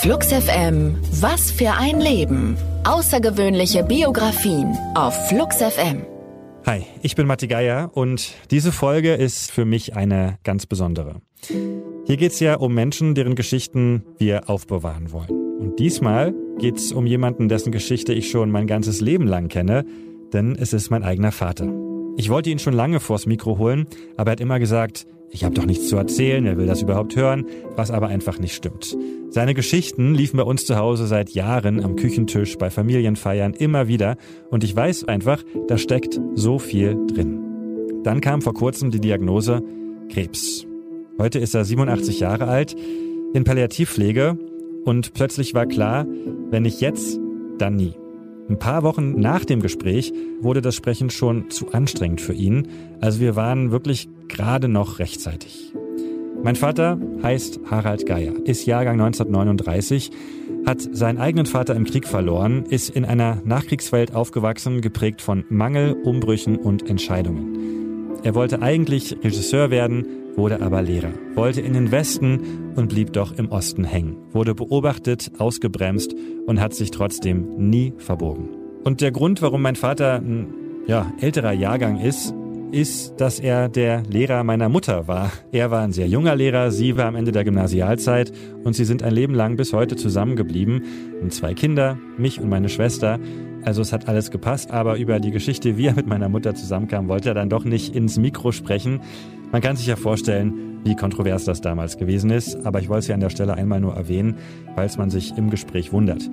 Flux FM, was für ein Leben. Außergewöhnliche Biografien auf Flux FM. Hi, ich bin Matti Geier und diese Folge ist für mich eine ganz besondere. Hier geht's ja um Menschen, deren Geschichten wir aufbewahren wollen. Und diesmal geht's um jemanden, dessen Geschichte ich schon mein ganzes Leben lang kenne, denn es ist mein eigener Vater. Ich wollte ihn schon lange vors Mikro holen, aber er hat immer gesagt, ich habe doch nichts zu erzählen, wer will das überhaupt hören, was aber einfach nicht stimmt. Seine Geschichten liefen bei uns zu Hause seit Jahren am Küchentisch, bei Familienfeiern immer wieder und ich weiß einfach, da steckt so viel drin. Dann kam vor kurzem die Diagnose Krebs. Heute ist er 87 Jahre alt, in Palliativpflege und plötzlich war klar, wenn nicht jetzt, dann nie. Ein paar Wochen nach dem Gespräch wurde das Sprechen schon zu anstrengend für ihn. Also wir waren wirklich gerade noch rechtzeitig. Mein Vater heißt Harald Geier, ist Jahrgang 1939, hat seinen eigenen Vater im Krieg verloren, ist in einer Nachkriegswelt aufgewachsen, geprägt von Mangel, Umbrüchen und Entscheidungen. Er wollte eigentlich Regisseur werden, wurde aber Lehrer, wollte in den Westen und blieb doch im Osten hängen, wurde beobachtet, ausgebremst und hat sich trotzdem nie verbogen. Und der Grund, warum mein Vater ein älterer Jahrgang ist, dass er der Lehrer meiner Mutter war. Er war ein sehr junger Lehrer, sie war am Ende der Gymnasialzeit und sie sind ein Leben lang bis heute zusammengeblieben. Und 2 Kinder, mich und meine Schwester. Also es hat alles gepasst, aber über die Geschichte, wie er mit meiner Mutter zusammenkam, wollte er dann doch nicht ins Mikro sprechen. Man kann sich ja vorstellen, wie kontrovers das damals gewesen ist, aber ich wollte es ja an der Stelle einmal nur erwähnen, falls man sich im Gespräch wundert.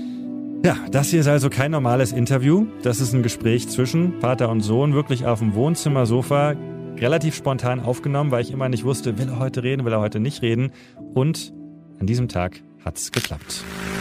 Ja, das hier ist also kein normales Interview. Das ist ein Gespräch zwischen Vater und Sohn, wirklich auf dem Wohnzimmersofa, relativ spontan aufgenommen, weil ich immer nicht wusste, will er heute reden, will er heute nicht reden. Und an diesem Tag hat's geklappt.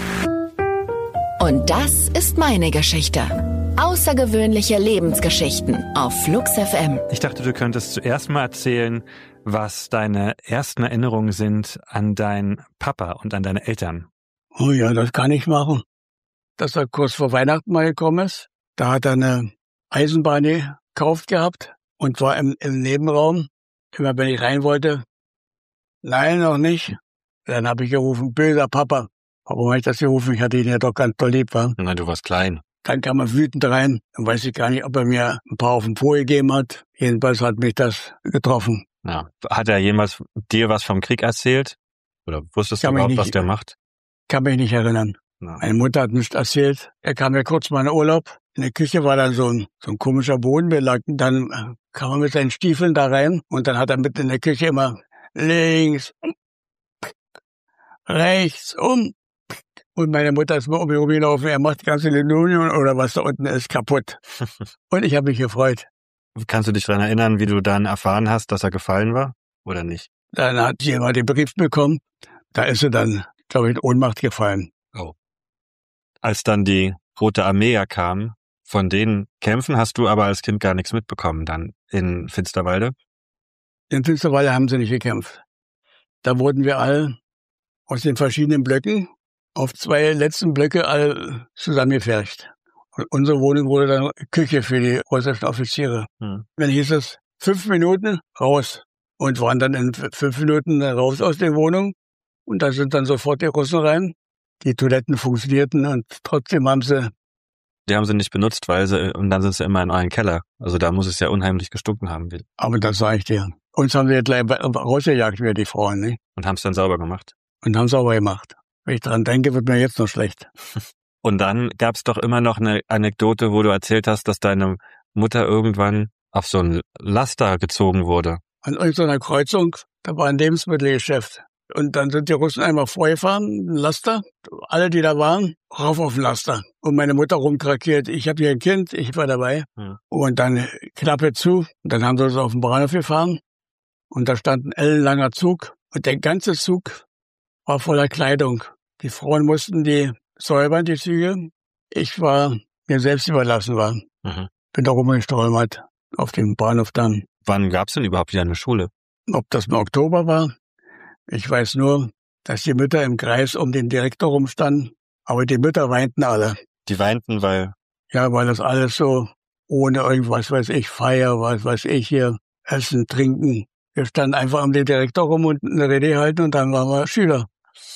Und das ist meine Geschichte. Außergewöhnliche Lebensgeschichten auf Flux FM. Ich dachte, du könntest zuerst mal erzählen, was deine ersten Erinnerungen sind an deinen Papa und an deine Eltern. Oh ja, das kann ich machen. Dass er kurz vor Weihnachten mal gekommen ist. Da hat er eine Eisenbahn gekauft gehabt und war im Nebenraum. Immer wenn ich rein wollte, nein, noch nicht. Dann habe ich gerufen, böser Papa. Warum habe ich das gerufen? Ich hatte ihn ja doch ganz toll lieb, wa? Na, du warst klein. Dann kam er wütend rein. Dann weiß ich gar nicht, ob er mir ein paar auf den Po gegeben hat. Jedenfalls hat mich das getroffen. Ja. Hat er jemals dir was vom Krieg erzählt? Oder wusstest du überhaupt, was der macht? Kann mich nicht erinnern. Ja. Meine Mutter hat nichts erzählt. Er kam ja kurz mal in Urlaub. In der Küche war dann so ein komischer Bodenbelag. Dann kam er mit seinen Stiefeln da rein. Und dann hat er mitten in der Küche immer links, rechts, und meine Mutter ist mal um ihn rumgelaufen. Er macht die ganze Linoleum oder was da unten ist kaputt. Und ich habe mich gefreut. Kannst du dich daran erinnern, wie du dann erfahren hast, dass er gefallen war? Oder nicht? Dann hat jemand den Brief bekommen. Da ist er dann, glaube ich, in Ohnmacht gefallen. Oh. Als dann die Rote Armee ja kam, von den Kämpfen hast du aber als Kind gar nichts mitbekommen, dann in Finsterwalde? In Finsterwalde haben sie nicht gekämpft. Da wurden wir alle aus den verschiedenen Blöcken auf 2 letzten Blöcke alle zusammengefercht. Und unsere Wohnung wurde dann Küche für die russischen Offiziere. Dann hieß es 5 Minuten raus und waren dann in 5 Minuten raus aus der Wohnung. Und da sind dann sofort die Russen rein. Die Toiletten funktionierten und trotzdem haben sie... Die haben sie nicht benutzt, und dann sind sie immer in euren Keller. Also da muss es ja unheimlich gestunken haben. Aber das sage ich dir. Uns haben sie gleich rausgejagt, wir die Frauen, ne? Und haben es dann sauber gemacht? Und haben sauber gemacht. Wenn ich dran denke, wird mir jetzt noch schlecht. Und dann gab es doch immer noch eine Anekdote, wo du erzählt hast, dass deine Mutter irgendwann auf so ein Laster gezogen wurde. An irgendeiner Kreuzung, da war ein Lebensmittelgeschäft. Und dann sind die Russen einmal vorgefahren, ein Laster, alle, die da waren, rauf auf den Laster. Und meine Mutter rumkrakiert, ich habe hier ein Kind, ich war dabei. Und dann Klappe zu, und dann haben sie uns auf den Bahnhof gefahren. Und da stand ein ellenlanger Zug. Und der ganze Zug war voller Kleidung. Die Frauen mussten die säubern, die Züge. Ich war mir selbst überlassen war. Bin da rumgeströmert auf dem Bahnhof dann. Wann gab's denn überhaupt wieder eine Schule? Ob das im Oktober war? Ich weiß nur, dass die Mütter im Kreis um den Direktor rumstanden, aber die Mütter weinten alle. Die weinten, weil? Ja, weil das alles so ohne irgendwas, weiß ich, Feier, was weiß ich hier, Essen, Trinken. Wir standen einfach um den Direktor rum und eine Rede halten und dann waren wir Schüler.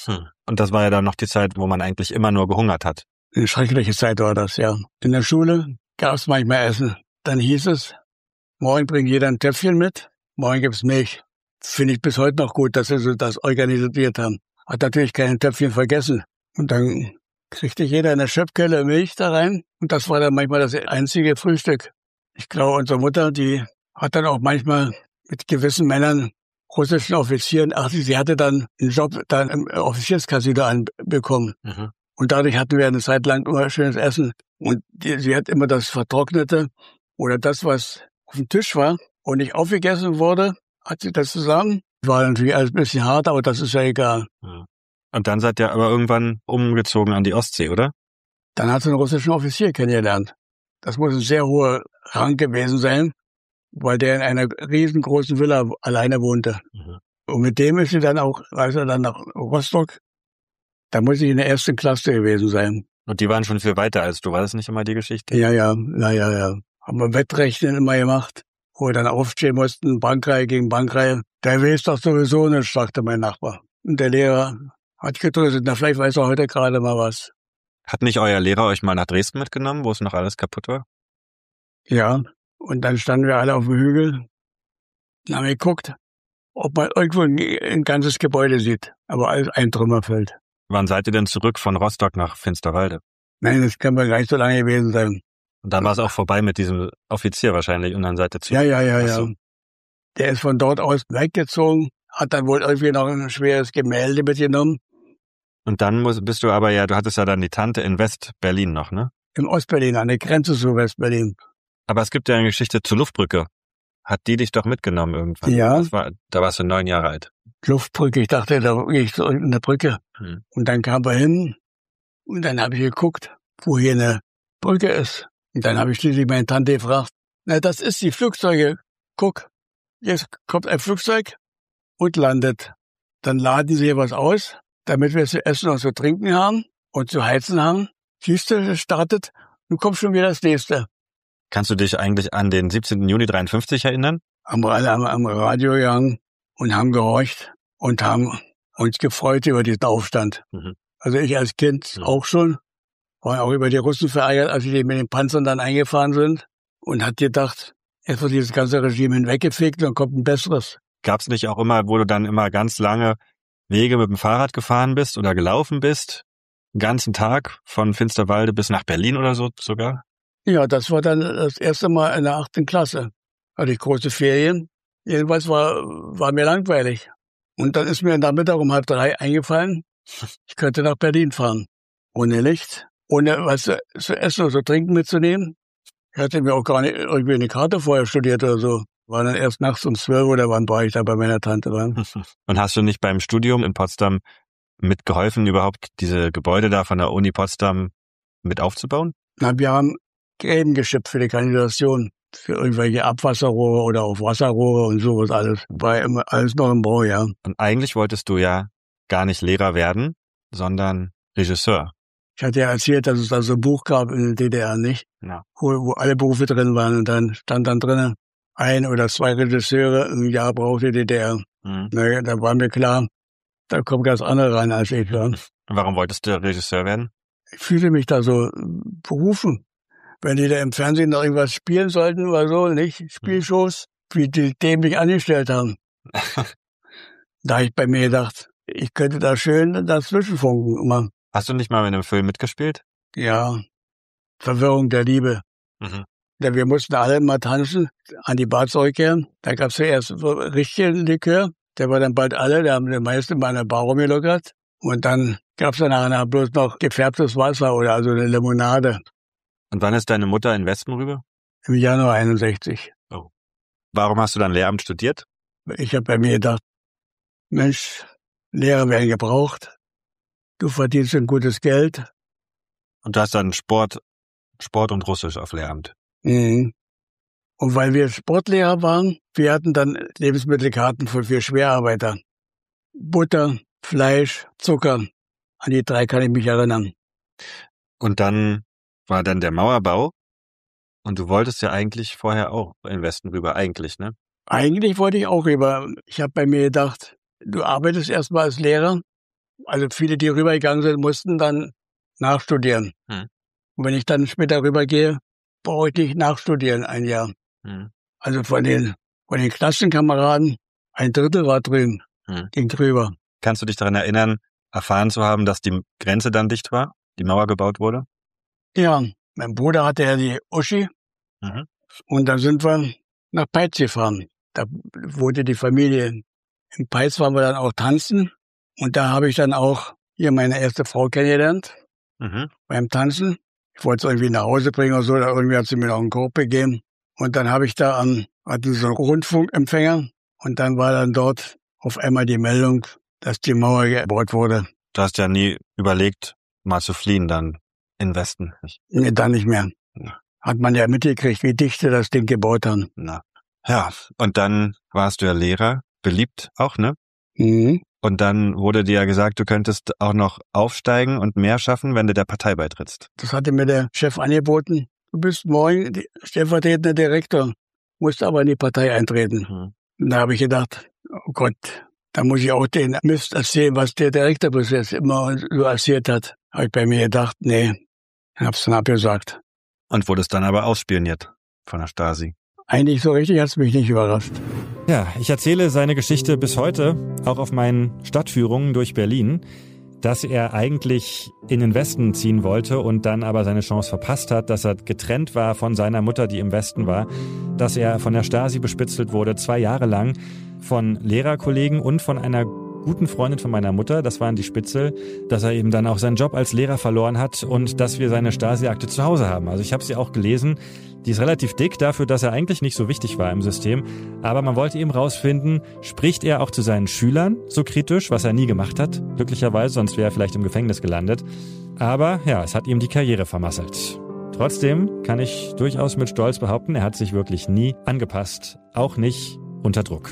Und das war ja dann noch die Zeit, wo man eigentlich immer nur gehungert hat. Eine schreckliche Zeit war das, ja. In der Schule gab es manchmal Essen. Dann hieß es, morgen bringt jeder ein Töpfchen mit, morgen gibt's Milch. Finde ich bis heute noch gut, dass sie so das organisiert haben. Hat natürlich keine Töpfchen vergessen. Und dann kriegte jeder eine Schöpfkelle Milch da rein. Und das war dann manchmal das einzige Frühstück. Ich glaube, unsere Mutter, die hat dann auch manchmal mit gewissen Männern, russischen Offizieren, sie hatte dann einen Job dann im Offizierscasino bekommen. Mhm. Und dadurch hatten wir eine Zeit lang immer schönes Essen. Und sie hat immer das Vertrocknete oder das, was auf dem Tisch war und nicht aufgegessen wurde, hat sie das zusammen. War natürlich alles ein bisschen hart, aber das ist ja egal. Ja. Und dann seid ihr aber irgendwann umgezogen an die Ostsee, oder? Dann hat sie einen russischen Offizier kennengelernt. Das muss ein sehr hoher Rang gewesen sein, weil der in einer riesengroßen Villa alleine wohnte. Mhm. Und mit dem ist sie dann auch, als er dann nach Rostock, da muss ich in der ersten Klasse gewesen sein. Und die waren schon viel weiter als du, war das nicht immer die Geschichte? Ja. Haben wir Wettrechnen immer gemacht, wo wir dann aufstehen mussten, Bankreihe gegen Bankreihe. Der weiß doch sowieso nicht, sagte mein Nachbar. Und der Lehrer hat getröstet, vielleicht weiß er heute gerade mal was. Hat nicht euer Lehrer euch mal nach Dresden mitgenommen, wo es noch alles kaputt war? Ja, und dann standen wir alle auf dem Hügel und haben geguckt, ob man irgendwo ein ganzes Gebäude sieht, aber alles ein Trümmerfeld. Wann seid ihr denn zurück von Rostock nach Finsterwalde? Nein, das kann gar nicht so lange gewesen sein. Und dann war es auch vorbei mit diesem Offizier wahrscheinlich und dann seid ihr zurück. Ja. Der ist von dort aus weggezogen, hat dann wohl irgendwie noch ein schweres Gemälde mitgenommen. Und dann bist du aber du hattest ja dann die Tante in West-Berlin noch, ne? In Ostberlin, an der Grenze zu West-Berlin. Aber es gibt ja eine Geschichte zur Luftbrücke. Hat die dich doch mitgenommen irgendwann? Ja. Da warst du 9 Jahre alt. Luftbrücke, ich dachte, da gehe ich zu irgendeiner Brücke. Und dann kam er hin und dann habe ich geguckt, wo hier eine Brücke ist. Und dann habe ich schließlich meine Tante gefragt, das ist die Flugzeuge. Guck, jetzt kommt ein Flugzeug und landet. Dann laden sie hier was aus, damit wir zu essen und zu trinken haben und zu heizen haben. Siehst du, es startet und kommt schon wieder das nächste. Kannst du dich eigentlich an den 17. Juni 53 erinnern? Haben wir alle am Radio gegangen und haben gehorcht und haben uns gefreut über diesen Aufstand. Mhm. Also ich als Kind auch schon, war auch über die Russen verärgert, als die mit den Panzern dann eingefahren sind und hat gedacht, jetzt wird dieses ganze Regime hinweggefegt und kommt ein besseres. Gab's nicht auch immer, wo du dann immer ganz lange Wege mit dem Fahrrad gefahren bist oder gelaufen bist? Den ganzen Tag von Finsterwalde bis nach Berlin oder so sogar? Ja, das war dann das erste Mal in der 8. Klasse. Hatte ich große Ferien. Jedenfalls war mir langweilig. Und dann ist mir Nachmittag um 2:30 eingefallen, ich könnte nach Berlin fahren. Ohne Licht, ohne was zu essen oder zu trinken mitzunehmen. Ich hatte mir auch gar nicht irgendwie eine Karte vorher studiert oder so. War dann erst nachts um 12 oder wann war ich da bei meiner Tante. Und hast du nicht beim Studium in Potsdam mitgeholfen, überhaupt diese Gebäude da von der Uni Potsdam mit aufzubauen? Wir haben Gräben geschippt für die Kanalisation, für irgendwelche Abwasserrohre oder auch Wasserrohre und sowas alles. War immer alles noch im Bau, ja. Und eigentlich wolltest du ja gar nicht Lehrer werden, sondern Regisseur. Ich hatte ja erzählt, dass es da so ein Buch gab in der DDR, nicht? Ja. Wo alle Berufe drin waren und dann stand dann drinnen, 1 oder 2 Regisseure im Jahr braucht die DDR. Mhm. Naja, da war mir klar, da kommt ganz andere rein als ich. Ja. Warum wolltest du Regisseur werden? Ich fühlte mich da so berufen. Wenn die da im Fernsehen noch irgendwas spielen sollten oder so, nicht? Spielshows, wie die dämlich angestellt haben. Da habe ich bei mir gedacht, ich könnte da schön dazwischenfunken immer. Hast du nicht mal in einem Film mitgespielt? Ja, Verwirrung der Liebe. Mhm. Ja, wir mussten alle mal tanzen, an die Bar zurückkehren. Da gab es zuerst richtigen Likör, der war dann bald alle, da haben die meisten mal eine Bar rumgelockert. Und dann gab es danach bloß noch gefärbtes Wasser oder also eine Limonade. Und wann ist deine Mutter in Westen rüber? Im Januar 61. Oh. Warum hast du dann Lehramt studiert? Ich habe bei mir gedacht, Mensch, Lehrer werden gebraucht. Du verdienst ein gutes Geld. Und du hast dann Sport und Russisch auf Lehramt. Mhm. Und weil wir Sportlehrer waren, wir hatten dann Lebensmittelkarten für Schwerarbeiter. Butter, Fleisch, Zucker. An die 3 kann ich mich erinnern. Und dann war dann der Mauerbau. Und du wolltest ja eigentlich vorher auch in den Westen rüber, eigentlich, ne? Eigentlich wollte ich auch rüber. Ich habe bei mir gedacht, du arbeitest erstmal als Lehrer, Also viele, die rübergegangen sind, mussten dann nachstudieren. Und wenn ich dann später rübergehe, brauche ich nicht nachstudieren ein Jahr. Also von den Klassenkameraden, 1/3 war drüben, ging drüber. Kannst du dich daran erinnern, erfahren zu haben, dass die Grenze dann dicht war, die Mauer gebaut wurde? Ja, mein Bruder hatte ja die Uschi. Und dann sind wir nach Peitz gefahren. Da wohnte die Familie. In Peitz waren wir dann auch tanzen. Und da habe ich dann auch hier meine erste Frau kennengelernt. Beim Tanzen. Ich wollte es irgendwie nach Hause bringen oder so. Da irgendwie hat sie mir noch einen Korb gegeben. Und dann habe ich da hatte so einen Rundfunkempfänger. Und dann war dann dort auf einmal die Meldung, dass die Mauer gebaut wurde. Du hast ja nie überlegt, mal zu fliehen dann in den Westen. Nee, dann nicht mehr. Hat man ja mitgekriegt, wie dicht sie das Ding gebaut haben. Ja, und dann warst du ja Lehrer, beliebt auch, ne? Und dann wurde dir ja gesagt, du könntest auch noch aufsteigen und mehr schaffen, wenn du der Partei beitrittst. Das hatte mir der Chef angeboten. Du bist morgen stellvertretender Direktor, musst aber in die Partei eintreten. Und da habe ich gedacht, oh Gott, da muss ich auch den Mist erzählen, was der Direktor bis jetzt immer so erzählt hat. Habe ich bei mir gedacht, nee, hab's dann abgesagt. Und wurdest dann aber ausspioniert von der Stasi. Eigentlich so richtig hat's mich nicht überrascht. Ja, ich erzähle seine Geschichte bis heute, auch auf meinen Stadtführungen durch Berlin, dass er eigentlich in den Westen ziehen wollte und dann aber seine Chance verpasst hat, dass er getrennt war von seiner Mutter, die im Westen war, dass er von der Stasi bespitzelt wurde, 2 Jahre lang von Lehrerkollegen und von einer guten Freundin von meiner Mutter, das waren die Spitzel, dass er eben dann auch seinen Job als Lehrer verloren hat und dass wir seine Stasi-Akte zu Hause haben. Also ich habe sie auch gelesen, die ist relativ dick dafür, dass er eigentlich nicht so wichtig war im System, aber man wollte eben rausfinden, spricht er auch zu seinen Schülern so kritisch, was er nie gemacht hat, glücklicherweise, sonst wäre er vielleicht im Gefängnis gelandet. Aber ja, es hat ihm die Karriere vermasselt. Trotzdem kann ich durchaus mit Stolz behaupten, er hat sich wirklich nie angepasst, auch nicht unter Druck.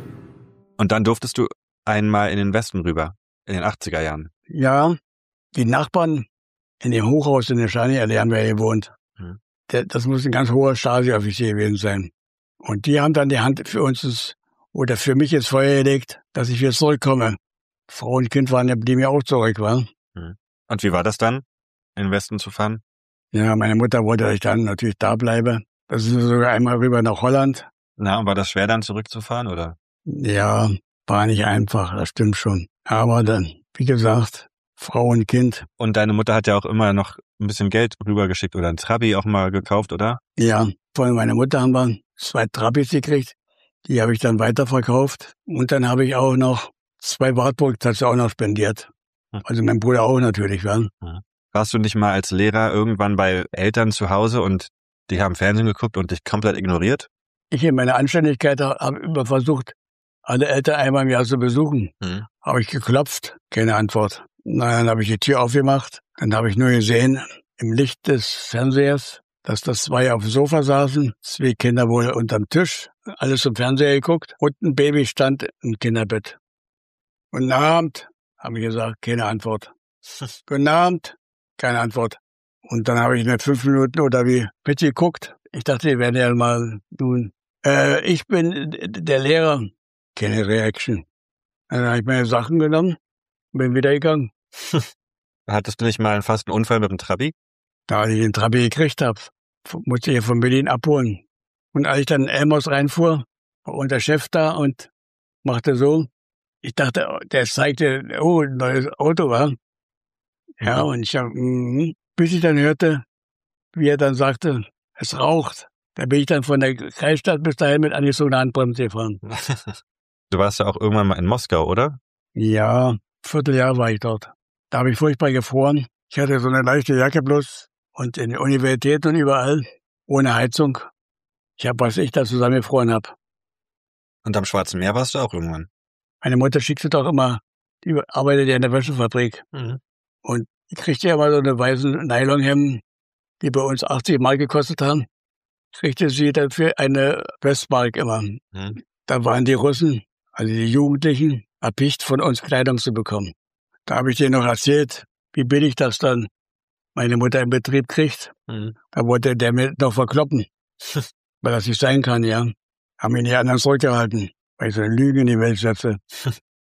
Und dann durftest du einmal in den Westen rüber, in den 80er Jahren. Ja, die Nachbarn in dem Hochhaus in der Scharnier, haben wir gewohnt. Das muss ein ganz hoher Stasi-Offizier gewesen sein. Und die haben dann die Hand für uns oder für mich ins Feuer gelegt, dass ich wieder zurückkomme. Frau und Kind blieben ja auch zurück, wa? Und wie war das dann, in den Westen zu fahren? Ja, meine Mutter wollte, dass ich dann natürlich da bleibe. Das ist sogar einmal rüber nach Holland. Na, und war das schwer dann zurückzufahren, oder? Ja, war nicht einfach, das stimmt schon. Aber dann, wie gesagt, Frau und Kind. Und deine Mutter hat ja auch immer noch ein bisschen Geld rübergeschickt oder ein Trabi auch mal gekauft, oder? Ja, von meiner Mutter haben wir 2 Trabis gekriegt. Die habe ich dann weiterverkauft. Und dann habe ich auch noch 2 Wartburgs, das hat sie auch noch spendiert. Also mein Bruder auch natürlich, ja. Warst du nicht mal als Lehrer irgendwann bei Eltern zu Hause und die haben Fernsehen geguckt und dich komplett ignoriert? Ich in meiner Anständigkeit habe immer versucht, alle Eltern einmal im Jahr zu besuchen. Habe ich geklopft, keine Antwort. Na, dann habe ich die Tür aufgemacht. Dann habe ich nur gesehen, im Licht des Fernsehers, dass das 2 auf dem Sofa saßen, 2 Kinder wohl unterm Tisch, alles zum Fernseher geguckt und ein Baby stand im Kinderbett. Guten Abend, habe ich gesagt, keine Antwort. Guten Abend, keine Antwort. Und dann habe ich mir 5 Minuten oder wie mitgeguckt. Ich dachte, wir werden ja mal tun. Ich bin der Lehrer. Keine Reaction. Dann habe ich meine Sachen genommen und bin wieder gegangen. Hattest du nicht mal fast einen Unfall mit dem Trabi? Da ich den Trabi gekriegt habe, musste ich von Berlin abholen. Und als ich dann in Elmos reinfuhr, war unser Chef da und machte so. Ich dachte, der zeigte, oh, ein neues Auto war. Ja, und ich habe, bis ich dann hörte, wie er dann sagte, es raucht. Da bin ich dann von der Kreisstadt bis dahin mit angezogener Handbremse gefahren. Du warst ja auch irgendwann mal in Moskau, oder? Ja, Vierteljahr war ich dort. Da habe ich furchtbar gefroren. Ich hatte so eine leichte Jacke bloß und in der Universität und überall ohne Heizung. Ich habe, was ich da zusammengefroren habe. Und am Schwarzen Meer warst du auch irgendwann? Meine Mutter schickte doch immer, die arbeitet ja in der Wäschefabrik. Und die kriegte ja immer so eine weißen Nylonhemden, die bei uns 80 Mark gekostet haben. Kriegte sie dann für eine Westmark immer. Da waren die Russen, also die Jugendlichen, erpicht von uns Kleidung zu bekommen. Da habe ich denen noch erzählt, wie billig das dann meine Mutter im Betrieb kriegt. Da wollte der mir noch verkloppen, weil das nicht sein kann, ja. Haben ihn die anderen zurückgehalten, weil ich so eine Lüge in die Welt setze.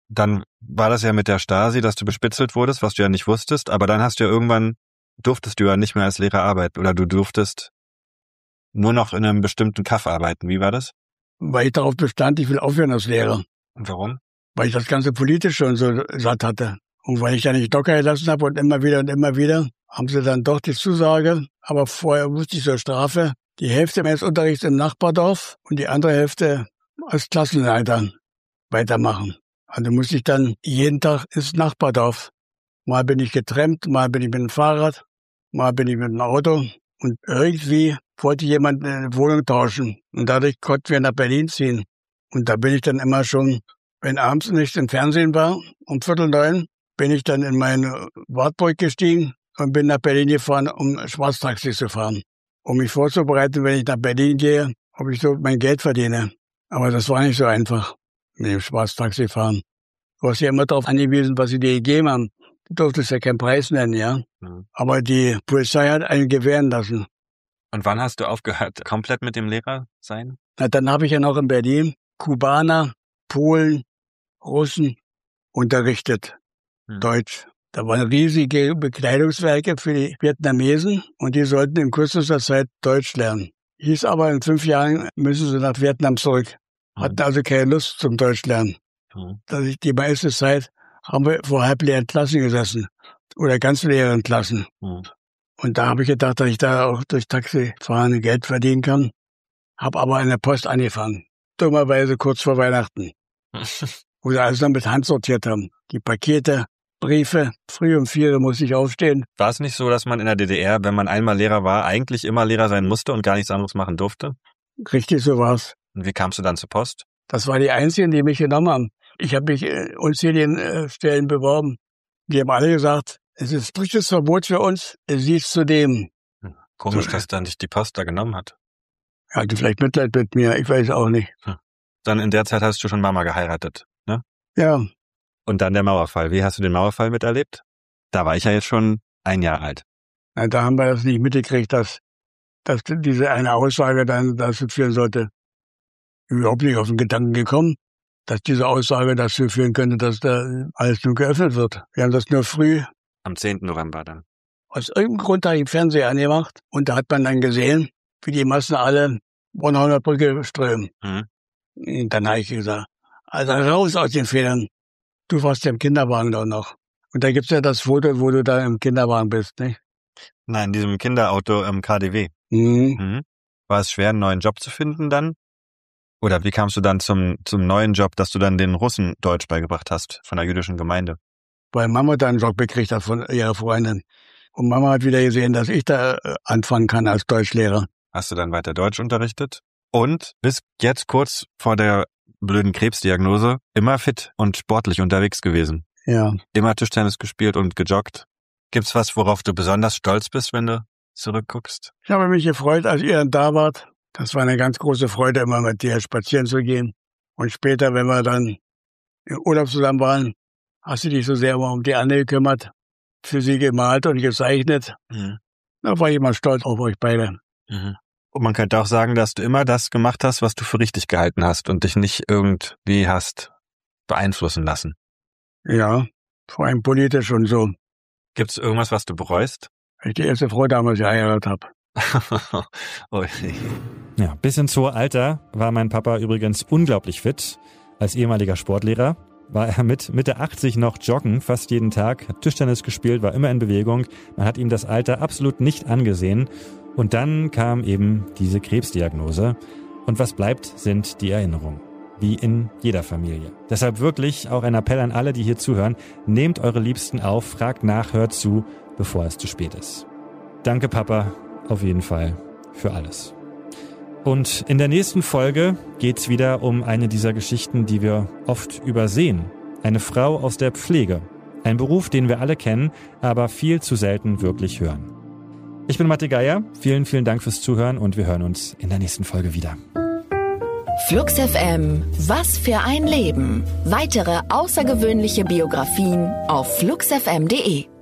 Dann war das ja mit der Stasi, dass du bespitzelt wurdest, was du ja nicht wusstest, aber dann durftest du ja nicht mehr als Lehrer arbeiten oder du durftest nur noch in einem bestimmten Kaff arbeiten. Wie war das? Weil ich darauf bestand, ich will aufhören als Lehrer. Und warum? Weil ich das ganze politisch schon so satt hatte. Und weil ich da nicht locker gelassen habe und immer wieder, haben sie dann doch die Zusage, aber vorher wusste ich so Strafe, die Hälfte meines Unterrichts im Nachbardorf und die andere Hälfte als Klassenleiter weitermachen. Also musste ich dann jeden Tag ins Nachbardorf. Mal bin ich getrennt, mal bin ich mit dem Fahrrad, mal bin ich mit dem Auto. Und irgendwie wollte jemand eine Wohnung tauschen. Und dadurch konnten wir nach Berlin ziehen. Und da bin ich dann immer schon, wenn abends nicht im Fernsehen war, um 8:45, bin ich dann in meine Wartburg gestiegen und bin nach Berlin gefahren, um Schwarztaxi zu fahren. Um mich vorzubereiten, wenn ich nach Berlin gehe, ob ich so mein Geld verdiene. Aber das war nicht so einfach mit dem Schwarztaxi fahren. Du hast ja immer darauf angewiesen, was sie dir gegeben haben. Du durftest ja keinen Preis nennen, ja. Mhm. Aber die Polizei hat einen gewähren lassen. Und wann hast du aufgehört, komplett mit dem Lehrer sein? Na, dann habe ich ja noch in Berlin Kubaner, Polen, Russen unterrichtet. Deutsch. Da waren riesige Bekleidungswerke für die Vietnamesen und die sollten in kürzester Zeit Deutsch lernen. Hieß aber, in 5 Jahren müssen sie nach Vietnam zurück. Hatten also keine Lust zum Deutsch lernen. Die meiste Zeit haben wir vor halbleeren Klassen gesessen oder ganz leeren Klassen. Und da habe ich gedacht, dass ich da auch durch Taxifahren Geld verdienen kann. Habe aber in der Post angefangen. Dummerweise kurz vor Weihnachten. Wo sie alles noch mit Hand sortiert haben. Die Pakete, Briefe, früh um 4 musste ich aufstehen. War es nicht so, dass man in der DDR, wenn man einmal Lehrer war, eigentlich immer Lehrer sein musste und gar nichts anderes machen durfte? Richtig, so war's. Und wie kamst du dann zur Post? Das war die einzigen, die mich genommen haben. Ich habe mich unzähligen Stellen beworben. Die haben alle gesagt, es ist striktes Verbot für uns, sie ist zu dem. Komisch, dass dann dich die Post da genommen hat. Er hatte vielleicht Mitleid mit mir, ich weiß auch nicht. Dann in der Zeit hast du schon Mama geheiratet, ne? Ja. Und dann der Mauerfall. Wie hast du den Mauerfall miterlebt? Da war ich ja jetzt schon 1 Jahr alt. Na, da haben wir das nicht mitgekriegt, dass diese eine Aussage dann dazu führen sollte. Überhaupt nicht auf den Gedanken gekommen, dass diese Aussage dazu führen könnte, dass da alles nur geöffnet wird. Wir haben das nur früh. Am 10. November dann. Aus irgendeinem Grund habe ich den Fernseher angemacht und da hat man dann gesehen, wie die Massen alle Bornholmer Brücke strömen. Und dann habe ich gesagt, also raus aus den Federn. Du warst ja im Kinderwagen doch noch. Und da gibt's ja das Foto, wo du da im Kinderwagen bist, nicht? Nein, in diesem Kinderauto im KaDeWe. War es schwer, einen neuen Job zu finden dann? Oder wie kamst du dann zum neuen Job, dass du dann den Russen Deutsch beigebracht hast von der jüdischen Gemeinde? Weil Mama da einen Job gekriegt hat von ihrer Freundin. Und Mama hat wieder gesehen, dass ich da anfangen kann als Deutschlehrer. Hast du dann weiter Deutsch unterrichtet? Und bis jetzt kurz vor der blöden Krebsdiagnose immer fit und sportlich unterwegs gewesen. Ja. Immer Tischtennis gespielt und gejoggt. Gibt's was, worauf du besonders stolz bist, wenn du zurückguckst? Ich habe mich gefreut, als ihr dann da wart. Das war eine ganz große Freude, immer mit dir spazieren zu gehen. Und später, wenn wir dann im Urlaub zusammen waren, hast du dich so sehr um die Anne gekümmert, für sie gemalt und gezeichnet. Da war ich immer stolz auf euch beide. Und man könnte auch sagen, dass du immer das gemacht hast, was du für richtig gehalten hast und dich nicht irgendwie hast beeinflussen lassen. Ja, vor allem politisch und so. Gibt's irgendwas, was du bereust? Weil ich die erste Frau damals geheiratet habe. Ja, bis ins hohe Alter war mein Papa übrigens unglaublich fit. Als ehemaliger Sportlehrer war er mit Mitte 80 noch joggen, fast jeden Tag, hat Tischtennis gespielt, war immer in Bewegung. Man hat ihm das Alter absolut nicht angesehen. Und dann kam eben diese Krebsdiagnose. Und was bleibt, sind die Erinnerungen. Wie in jeder Familie. Deshalb wirklich auch ein Appell an alle, die hier zuhören. Nehmt eure Liebsten auf, fragt nach, hört zu, bevor es zu spät ist. Danke, Papa, auf jeden Fall für alles. Und in der nächsten Folge geht's wieder um eine dieser Geschichten, die wir oft übersehen. Eine Frau aus der Pflege. Ein Beruf, den wir alle kennen, aber viel zu selten wirklich hören. Ich bin Matti Geier. Vielen, vielen Dank fürs Zuhören und wir hören uns in der nächsten Folge wieder. Flux FM. Was für ein Leben. Weitere außergewöhnliche Biografien auf fluxfm.de.